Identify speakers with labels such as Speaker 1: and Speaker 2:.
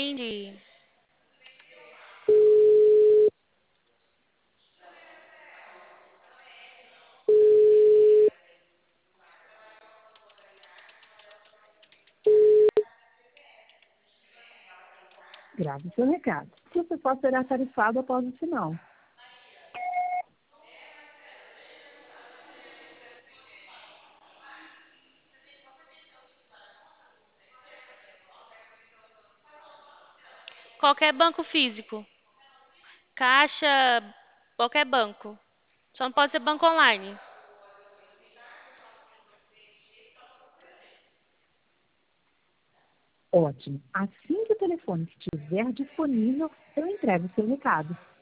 Speaker 1: atende.
Speaker 2: Grave seu recado. Seu pessoal será tarifado após o sinal.
Speaker 1: Qualquer banco físico. Caixa, qualquer banco. Só não pode ser banco online.
Speaker 2: Ótimo. Assim que o telefone estiver disponível, eu entrego o seu recado.